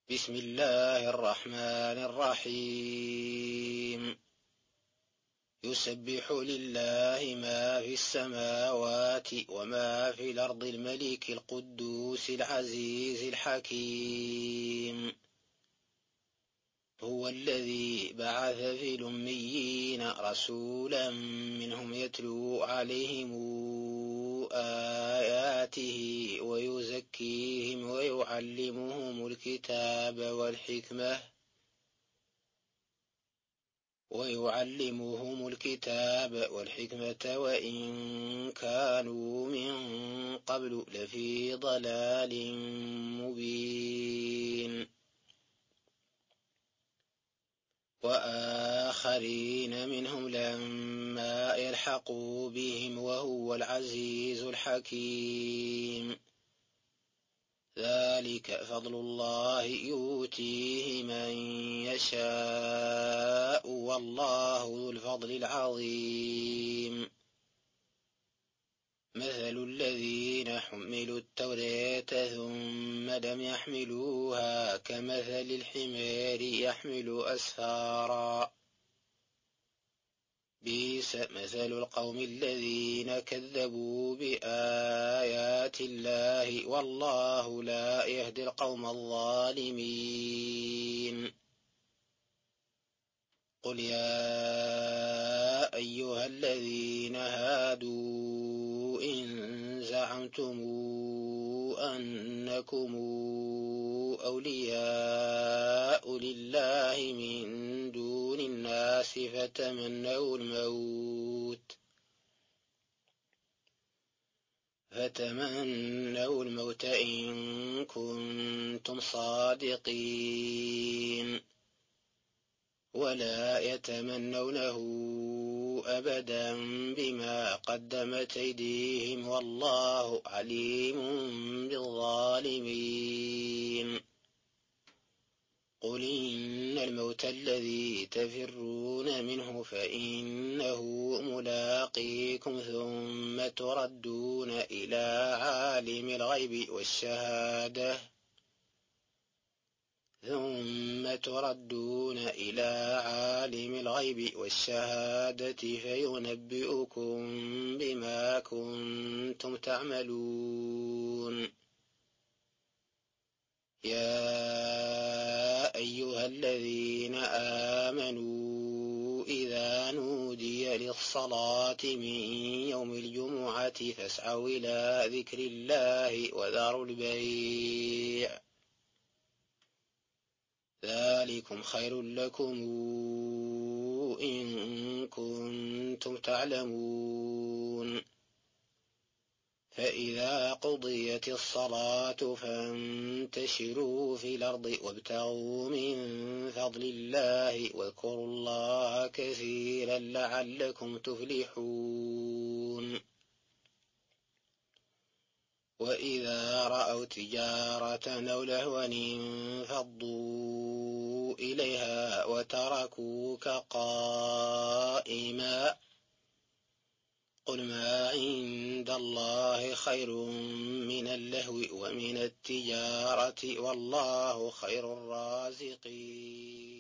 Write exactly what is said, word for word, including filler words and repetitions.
بسم الله الرحمن الرحيم. يسبح لله ما في السماوات وما في الأرض الملك القدوس العزيز الحكيم. هو الذي بعث في الأميين رسولا منهم يتلو عليهم آياته ويزكيهم ويعلمهم الكتاب والحكمة ويعلمهم الكتاب والحكمة وإن كانوا من قبل لفي ضلال مبين. وآخرين منهم لما يلحقوا بهم وهو العزيز الحكيم. ذلك فضل الله يؤتيه من يشاء والله ذو الفضل العظيم. مثل الذين حملوا التوراة ثم لم يحملوها كمثل الحمار يحمل أسفارا. بئس مثل القوم الذين كذبوا بآيات الله والله لا يهدي القوم الظالمين. قل يا أيها الذين هادوا إن زعمتم أنكم أولياء لله من دون الناس فتمنوا الموت فتمنوا الموت إن كنتم صادقين ولا يتمنونه أبدا بما قدمت أيديهم والله عليم بالظالمين. قل إن الموت الذي تفرون منه فإنه ملاقيكم ثم تردون إلى عالم الغيب والشهادة ثم تردون إلى عالم الغيب والشهادة فينبئكم بما كنتم تعملون. يا أيها الذين آمنوا إذا نودي للصلاة من يوم الجمعة فاسعوا إلى ذكر الله وذروا البيع ذلكم خير لكم إن كنتم تعلمون. فإذا قضيت الصلاة فانتشروا في الأرض وابتغوا من فضل الله واذكروا الله كثيرا لعلكم تفلحون. وإذا رأوا تجارة أو لهوا انفضوا إليها وتركوك قائما قل ما عند الله خير من اللهو ومن التجارة والله خير الرازقين.